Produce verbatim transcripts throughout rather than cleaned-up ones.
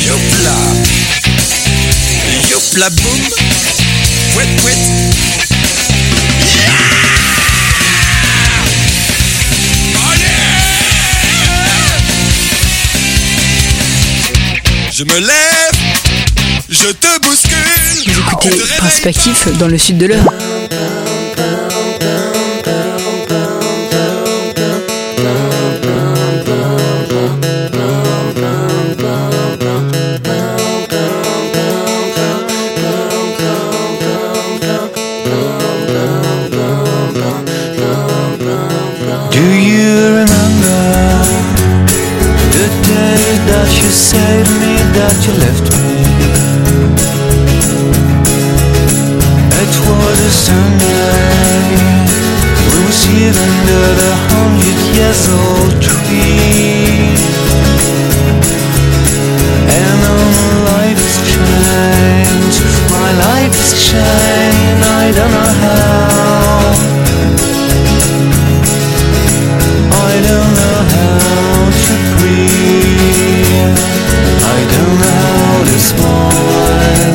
Youpla, youpla boum, pouet pouet. Yeah! Oh yeah! Je me lève, je te bouscule. Vous écoutez Principe Actif dans le sud de l'Eure. Do you remember the day that you saved me, that you left me? It was a Sunday. We were sitting under the hundred years old tree, and all my life has changed. My life has changed. I don't know how. I don't know how to breathe. I don't know how to smile.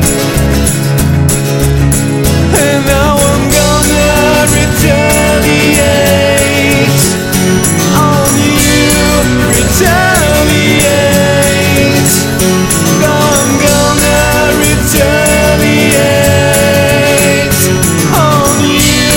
And now I'm gonna retaliate on you, retaliate. Now I'm gonna retaliate on you,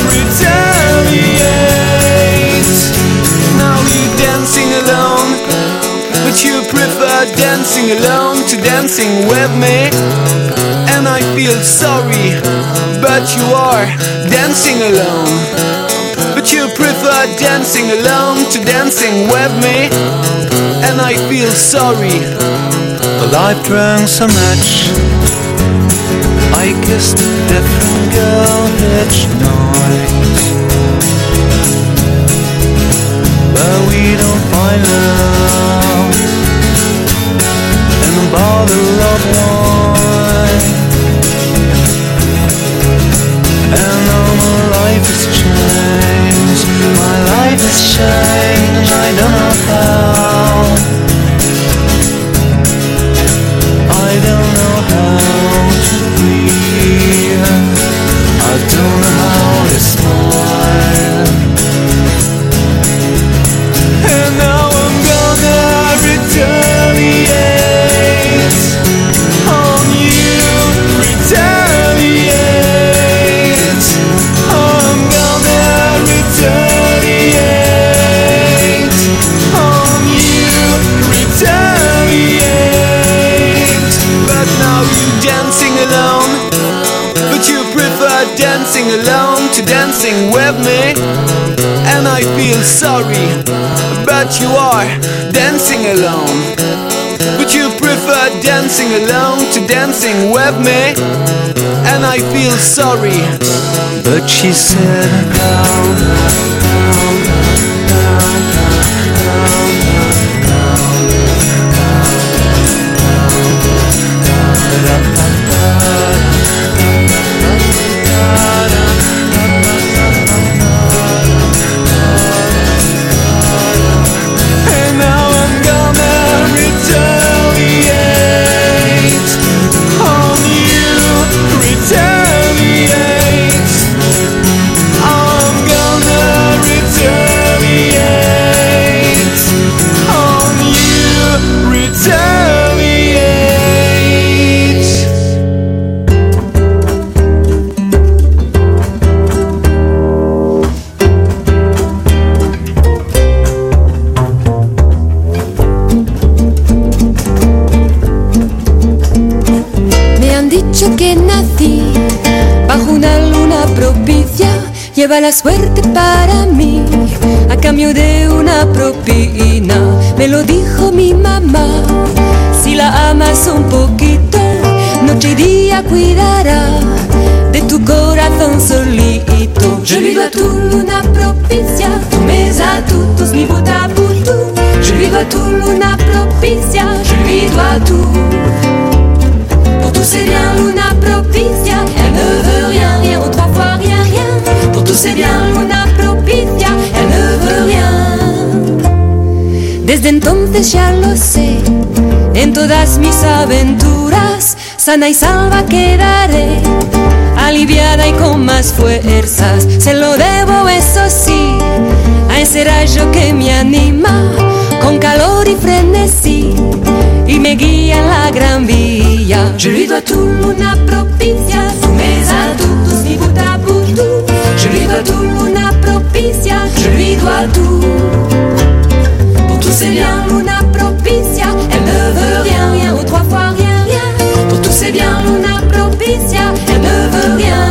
retaliate. Now you're dancing alone, but you prefer dancing alone to dancing with me. And I feel sorry, but you are dancing alone. But you prefer dancing alone to dancing with me. And I feel sorry. Well, I've drank so much, I kissed a different girl each night, but we don't find love in a bottle of wine. And all my life has changed. My life has changed. I don't know how. I don't know how to breathe. I don't know how to smile. And now I'm gonna retaliate on you, retaliate. I'm gonna retaliate on you, retaliate. But now you're dancing alone, but you prefer dancing alone to dancing with me. And I feel sorry, but you are dancing alone. But you prefer dancing alone to dancing with me. And I feel sorry. But she said, down, down, down, down, and now I'm gonna retaliate on you, retaliate. I'm gonna retaliate on you, retaliate. Me han dicho que nací bajo una luna propicia, lleva la suerte para mí a cambio de una propina. Me lo dijo mi mamá, si la amas un poquito, noche y día cuidará de tu corazón solito. Je lui dois tout luna propicia, tous mes atouts, tous mi bout à bout tout. Je lui dois tout luna propicia, je lui dois tout. Pour tous c'est bien luna propicia, elle ne veut rien, rien ou trois fois rien, rien. Pour tous c'est bien luna propicia, elle ne veut rien. Desde entonces ya lo sé, En todas mis aventuras, sana y salva quedaré, aliviada y con más fuerzas. Se lo debo, eso sí, a ese rayo que me anima con calor y frenesí y me guía en la gran vía. Je lui dois tout una propicia, tous mes adultos, mi bout à bout tout. Je lui dois tout una propicia, je lui dois tout. Pour tous ses biens, Luna propicia, elle ne veut rien, rien, ou trois fois rien, rien. Pour tous ses biens, Luna propicia, elle ne veut rien.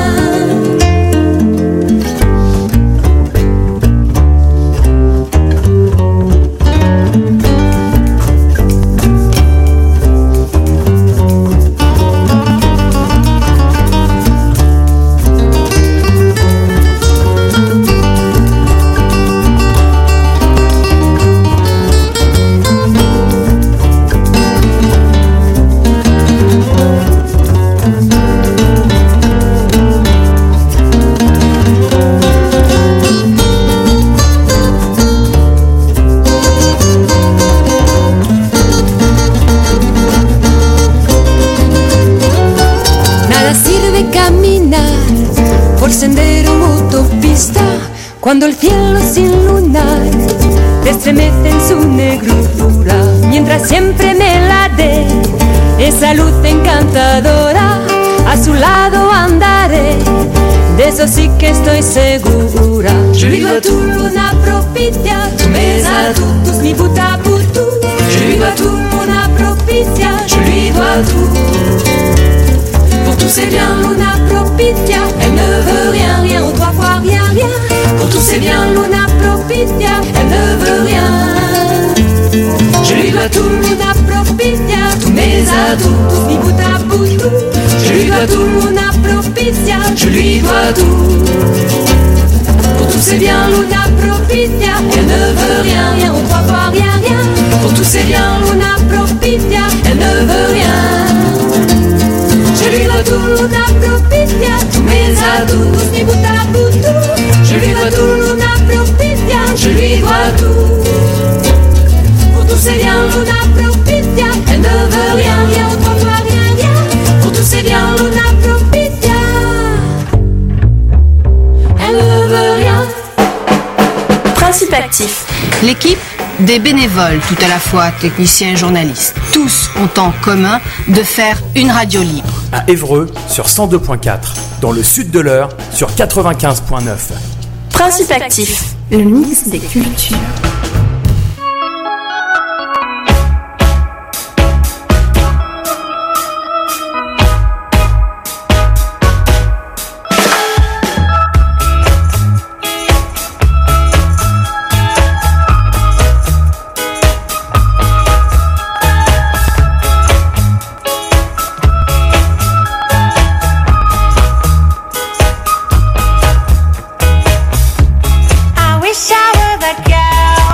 Sendero autopista, cuando el cielo sin lunar te estremece en su negrura, mientras siempre me la dé esa luz encantadora, a su lado andaré, de eso sí que estoy segura. Je lui dois tout, Luna propicia, tous mes adultos, mi bout à bout tout. Je lui dois tout, Luna propicia, je lui dois tout. Pour tous ses biens, Luna propicia, elle ne veut rien, rien, ou trois fois rien, rien. Pour tous ses biens, Luna propicia, elle ne veut rien. Je lui dois tout, Luna propicia, tous mes adultos, mi bout à bout tout. Je lui dois tout, Luna propicia, je lui dois tout. Pour tous ses biens, Luna propicia, elle ne veut rien, rien, ou trois fois rien, rien. Pour tous ses biens, Luna propicia, elle ne veut rien. Je lui dois tout, Luna propicia, tous mes adultos, mi bout à bout tout. Je lui dois tout, Luna propicia, je lui dois tout. Pour tous ses biens, Luna propicia, elle ne veut rien, rien, ou trois fois rien, rien. Pour tous ses biens, Luna propicia, elle ne veut rien. Principe actif. L'équipe des bénévoles, tout à la fois techniciens et journalistes, tous ont en commun de faire une radio libre. À Évreux sur cent deux point quatre, dans le sud de l'Eure sur quatre-vingt-quinze point neuf. Principe actif, le mix des cultures. Wish I were that girl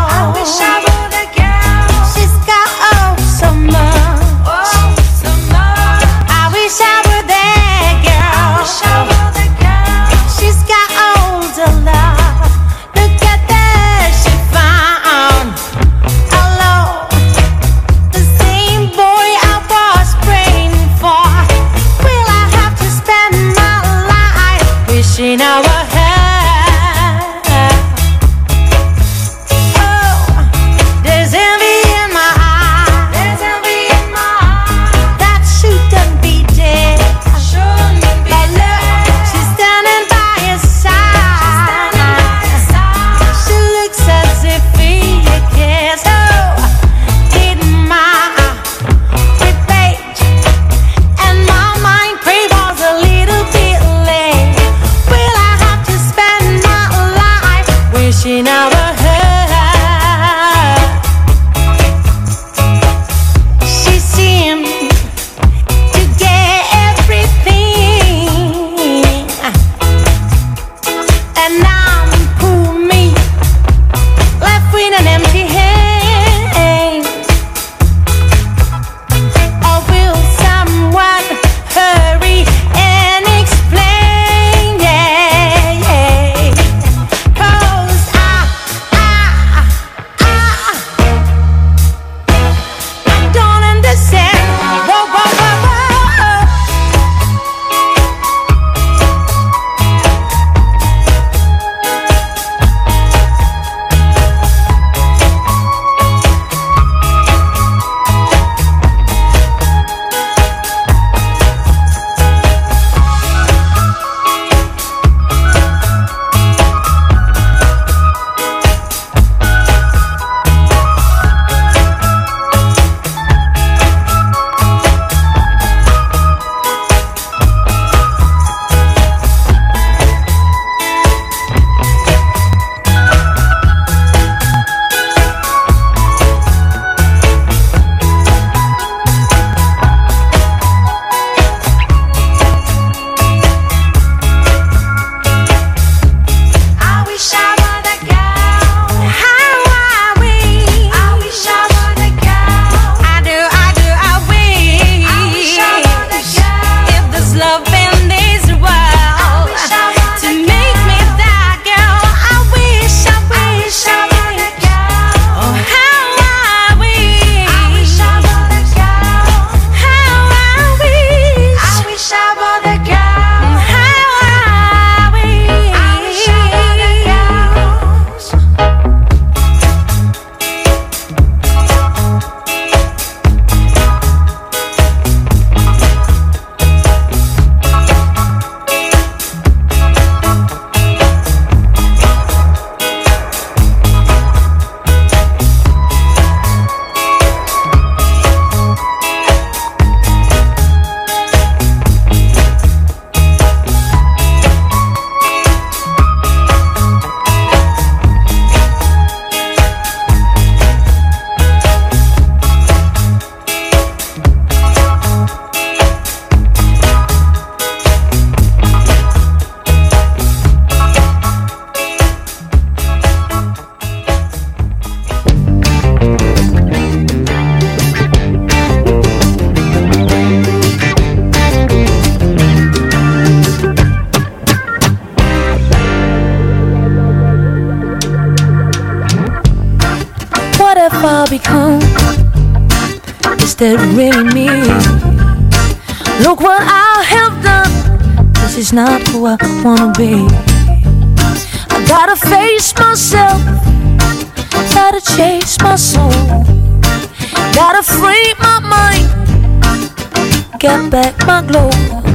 does that really mean? Look what I have done. This is not who I wanna be. I gotta face myself, gotta chase my soul, gotta free my mind, get back my glow.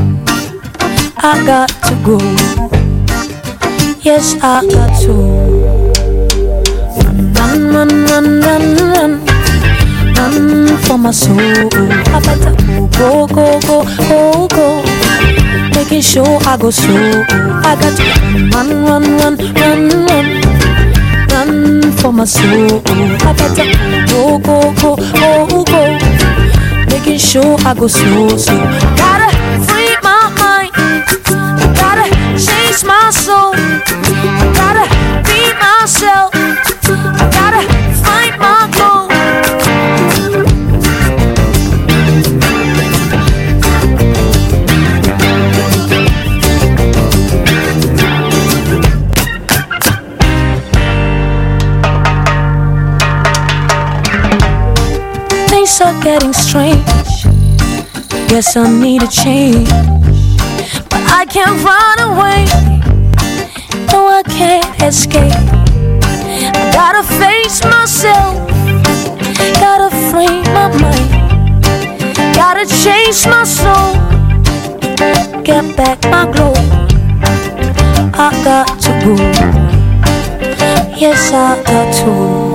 I got to go, yes I got to. Run, run, run, run, run, run for my soul. I better go, go, go, go, go, making sure I go slow. I got to run, run, run, run, run, run for my soul. I better go, go, go, go, go, making sure I go slow. So gotta free my mind, I gotta chase my soul, I gotta be myself, I gotta find my glow. Things are getting strange, guess I need a change, but I can't run away, no I can't escape. I gotta face myself, gotta free my mind, gotta chase my soul, get back my glow. I got to go, yes I got to.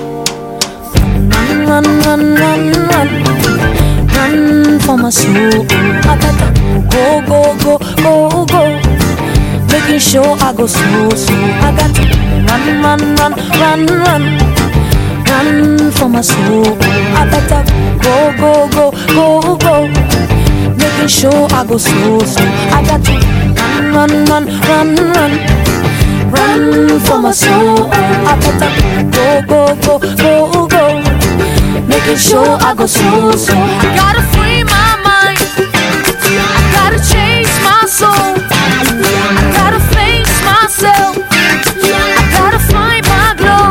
Run, run, run, run, run for my soul. I gotta go, go, go, go, go, making sure I go slow, slow. I got to run, run, run, run, run, run for my soul. I gotta go, go, go, go, go, making sure I go slow, slow. I got to run, run, run, run, run, run for my soul. I gotta go, go, go, go, go, making sure I go slow, slow. I gotta free my mind, I gotta chase my soul, I gotta face myself, I gotta find my glow.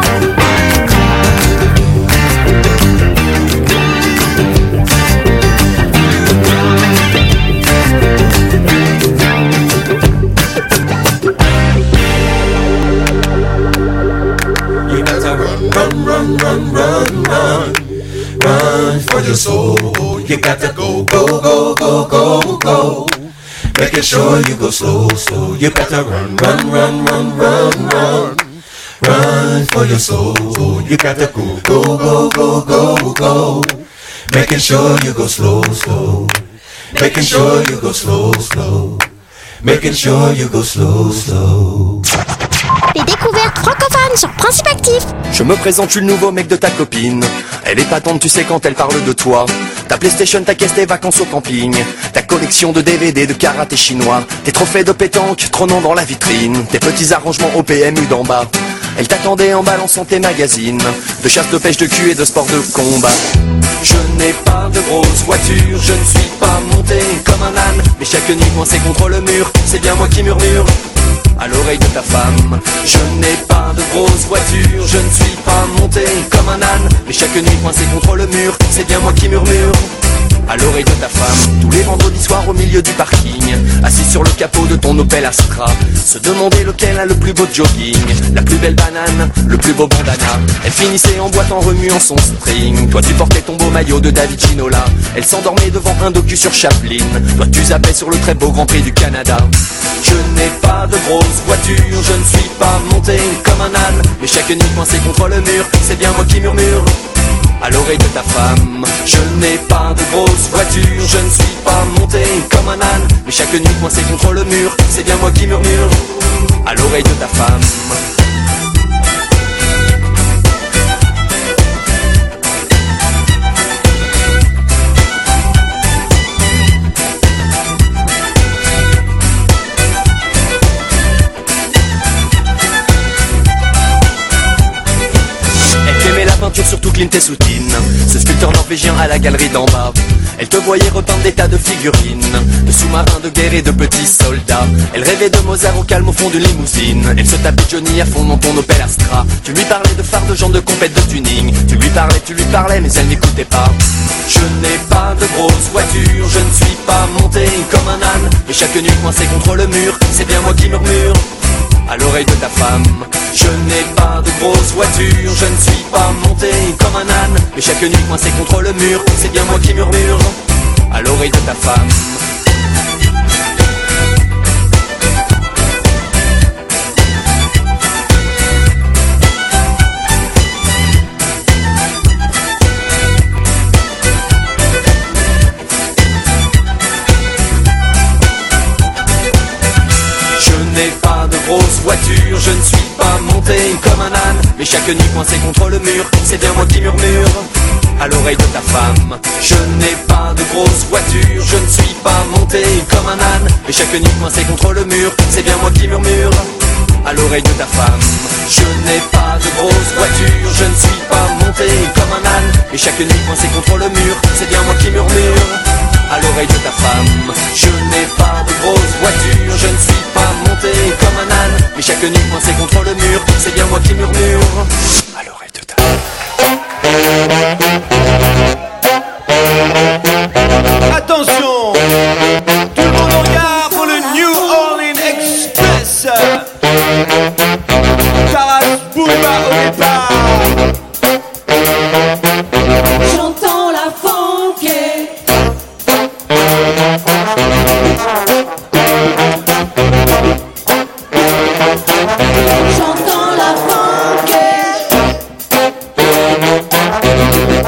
You gotta run, run, run, run, run, run. Run for your soul. You got to go, go, go, go, go, go. Making sure you go slow, slow. You got to run, run, run, run, run, run. Run for your soul. You got to go, go, go, go, go, go. Making sure you go slow, slow. Making sure you go slow, slow. Making sure you go slow, slow. Les découvertes francophones sur Principe Actif. Je me présente, je suis le nouveau mec de ta copine. Elle est patente, tu sais quand elle parle de toi. Ta PlayStation, ta caisse, tes vacances au camping. Ta collection de D V D de karaté chinois. Tes trophées de pétanque trônant dans la vitrine. Tes petits arrangements au P M U d'en bas. Elle t'attendait en balançant tes magazines de chasse, de pêche, de cul et de sport de combat. Je n'ai pas de grosse voiture, je ne suis pas monté comme un âne, mais chaque nuit coincé contre le mur, c'est bien moi qui murmure à l'oreille de ta femme. Je n'ai pas de grosse voiture, je ne suis pas monté comme un âne, mais chaque nuit coincé contre le mur, c'est bien moi qui murmure à l'oreille de ta femme. Tous les vendredis soirs au milieu du parking, assis sur le capot de ton Opel Astra, se demander lequel a le plus beau jogging, la plus belle banane, le plus beau bandana. Elle finissait en boîte en remuant son string. Toi tu portais ton beau maillot de David Ginola. Elle s'endormait devant un docu sur Chaplin. Toi tu zappais sur le très beau Grand Prix du Canada. Je n'ai pas de grosse voiture, je ne suis pas monté comme un âne, mais chaque nuit coincé contre le mur, c'est bien moi qui murmure à l'oreille de ta femme. Je n'ai pas de grosse voiture, je ne suis pas monté comme un âne, mais chaque nuit coincé contre le mur, c'est bien moi qui murmure à l'oreille de ta femme. Peinture sur tout Clint et Soutine. Ce sculpteur nord norvégien à la galerie d'en bas. Elle te voyait repeindre des tas de figurines, de sous-marins de guerre et de petits soldats. Elle rêvait de Mozart au calme au fond d'une limousine. Elle se tapait Johnny à fond dans ton Opel Astra. Tu lui parlais de phares, de gens de compète, de tuning. Tu lui parlais, tu lui parlais, mais elle n'écoutait pas. Je n'ai pas de grosse voiture, je ne suis pas monté comme un âne, mais chaque nuit coincé contre le mur, c'est bien moi qui murmure à l'oreille de ta femme. Je n'ai pas de grosse voiture, je ne suis pas monté comme un âne, mais chaque nuit coincé contre le mur, c'est bien moi qui murmure à l'oreille de ta femme. Je n'ai pas de grosse voiture, je ne suis pas monté comme un âne, mais chaque nuit coincé contre le mur, c'est bien moi qui murmure à l'oreille de ta femme. Je n'ai pas de grosse voiture, je ne suis pas monté comme un âne, mais chaque nuit coincé contre le mur, c'est bien moi qui murmure à l'oreille de ta femme. Je n'ai pas de grosse voiture, je ne suis pas monté comme un âne, mais chaque nuit coincé contre le mur, c'est bien moi qui murmure à l'oreille de ta femme. Je n'ai pas de grosse voiture, je ne suis pas monté comme un âne, mais chaque nuit coincé contre le mur, c'est bien moi qui murmure à l'oreille de ta femme. Attention, tout le monde en gare pour le New Orleans Express. Taras Boulevard au départ. J'entends la funky. J'entends la funky.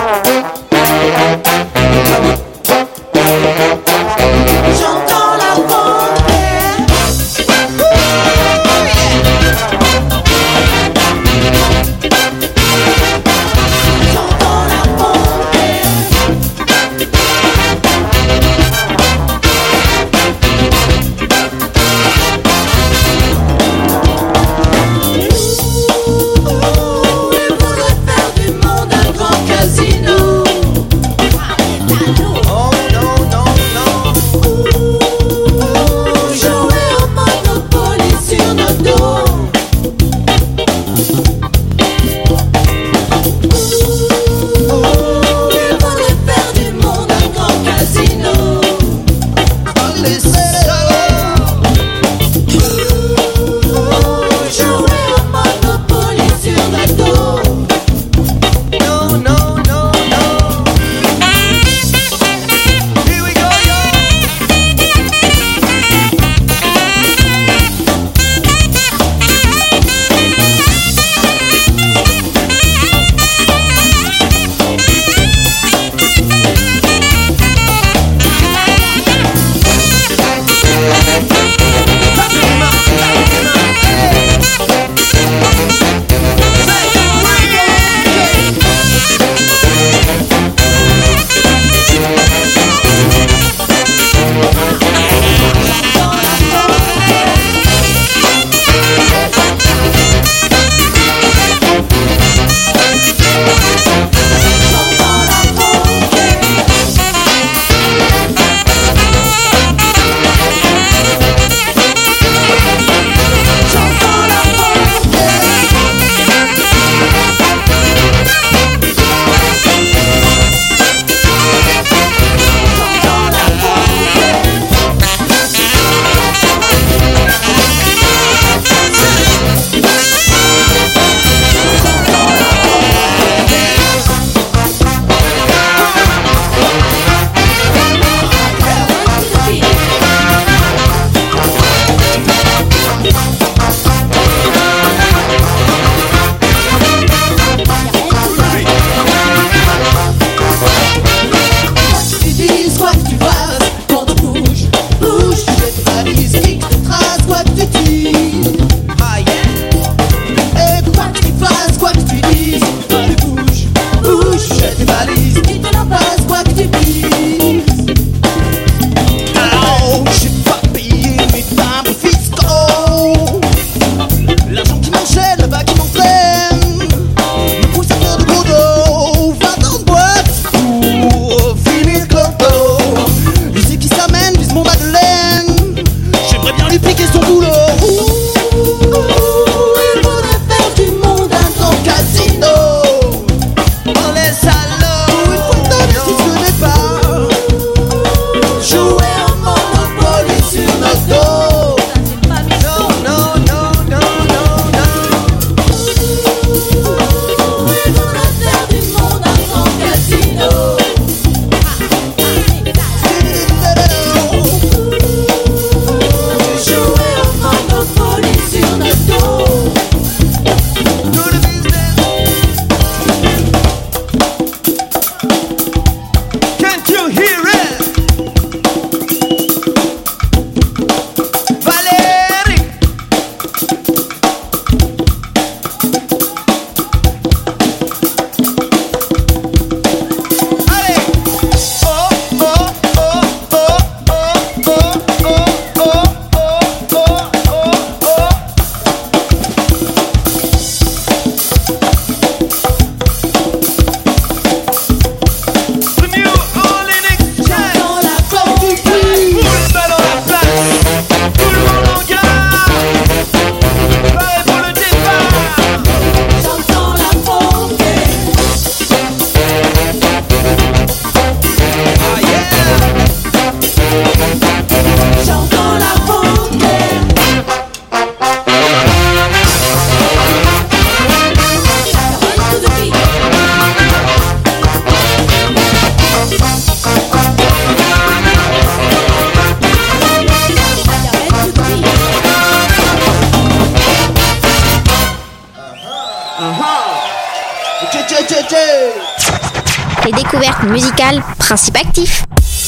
Les découvertes musicales, principe actif.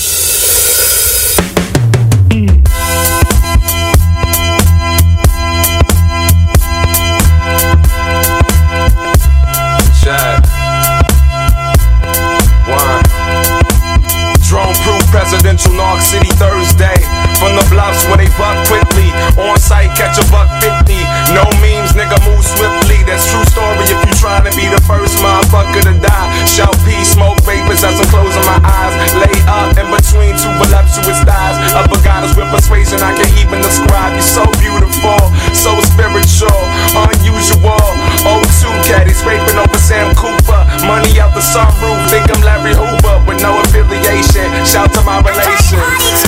Check. One. Drone-proof presidential North City Thursday. From the bluffs where they buck quickly. On site, catch a buck fifty. No memes, nigga, move swiftly. That's true story if you trying to be the first motherfucker to die. Shout peace, smoke vapors as I'm closing my eyes. Lay up in between two voluptuous thighs. Upper goddess with persuasion, I can't even describe. You're so beautiful, so spiritual, unusual. oh two caddy, scraping over Sam Cooper. Money out the sunroof, think I'm Larry Hoover. With no affiliation, shout to my relations.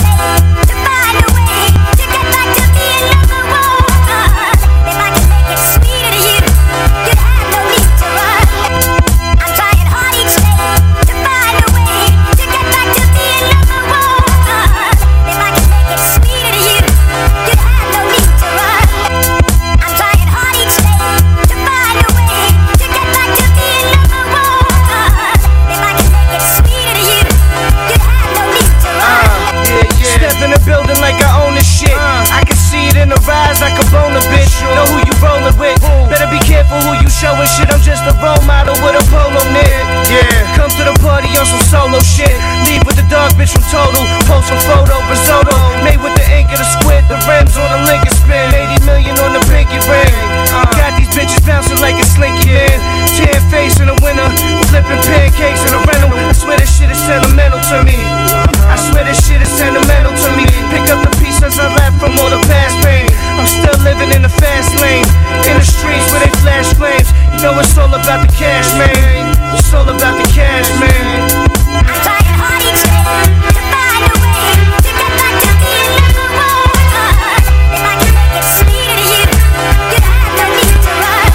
Showing shit, I'm just a role model with a polo knit. Yeah, come to the party on some solo shit. Leave with the dog bitch from Total. Post a photo, risotto. Made with the ink of the squid. The rims on the Lincoln spin. eighty million on the pinky ring. Got these bitches bouncing like a slinky man. Tan face in the winter. Flipping pancakes in a rental. I swear this shit is sentimental to me. I swear this shit is sentimental to me. Pick up the pieces I left from all the past pain. I'm still living in the fast lane. In the streets where they flash flames. You know it's all about the cash, man. It's all about the cash, man. I'm trying hard each day to find a way to get back to being number one. If I can make it sweeter to you, you'd have no need to run.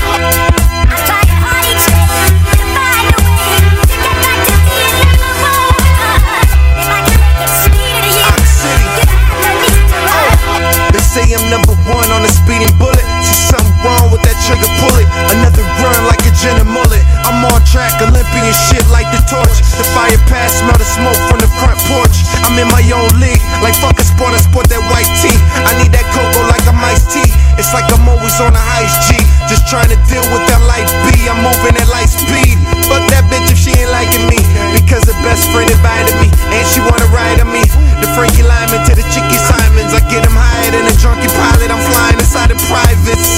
I'm trying hard each day to find a way to get back to being number one. If I can make it sweeter to you, you'd have no need to run. They say I'm number one on a speeding bullet. See something wrong with that trigger, pull it. Another run like a gin and mullet. I'm on track, Olympian shit like the torch. The fire pass, smell the smoke from the front porch. I'm in my own league, like fuck a sport, I sport that white tee. I need that cocoa like I'm iced tea. It's like I'm always on a heist G. Just trying to deal with that life B. I'm moving at light speed. Fuck that bitch if she ain't liking me. Because her best friend invited me, and she wanna ride on me. The Frankie Lyman to the Chicky Simons. I get him higher than a drunky pilot. I'm flying inside the privates.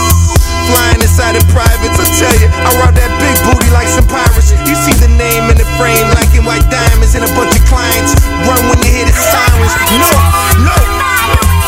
Flying inside the privates, I tell you, I rob that big booty like some pirates. You see the name in the frame, like in white diamonds, and a bunch of clients run when you hear the sirens. No, no.